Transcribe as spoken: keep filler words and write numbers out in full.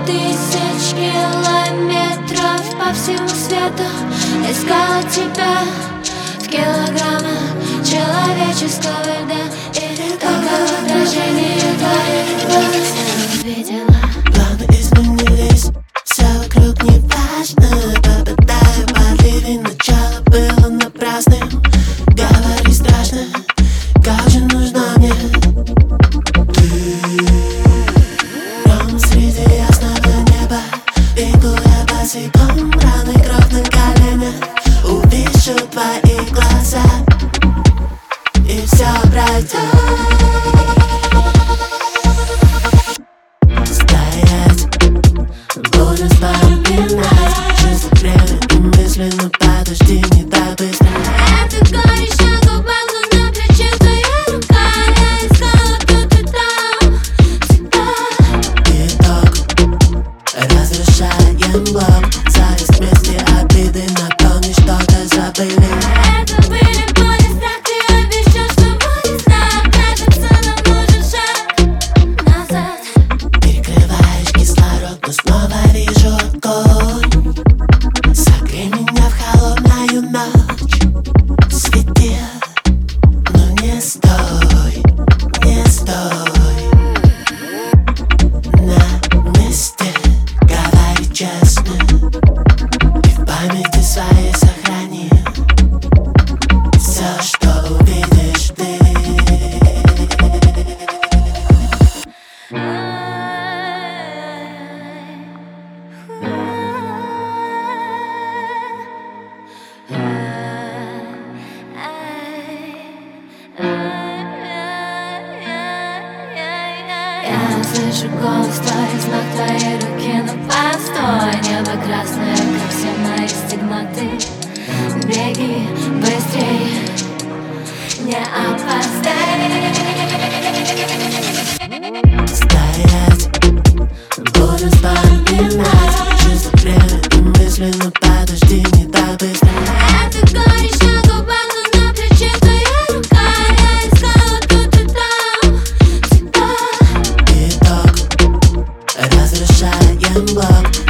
тысяч километров по всему свету искала тебя в килограммах человеческого льда. И только в отражении твоих глаз я увидела. Планы изменились, все вокруг не важно. Попадаю под ливень, начало было напрасным. Говори страшно, как же нужна мне ты. Прямо среди ясного неба бегу я босиком, раны кровь на коленях. Увижу твои глаза, и все пройдет. Буду вспоминать чувство, время и мысленно. Подожди, не так быстро. Это горечь на губах, но на плече твоя рука. Я искала тут и там всегда. Итог, разрушаем блок. Зависть вместе, обиды, напомни, что-то забыли. Это были боли, страх, ты обещал, что будет знак. Кажется, нам нужен шаг назад. Перекрываешь кислород, но снова вижу огонь. Согрей меня в холодную ночь. Свети, но не стой, не стой на месте. Говори честно и в памяти своей сохрани все, что увидишь ты. Я слышу голос твой, знак твоей руки, но постой. Небо красное, как все мои стигматы. Беги быстрей, не опоздай. Стоять, буду вспоминать чувство, время и мысленно. Подожди, не так быстро. Это горечь на губах, но на плече твоя рука. Я искала тут и там всегда. Итог, разрушаем блок.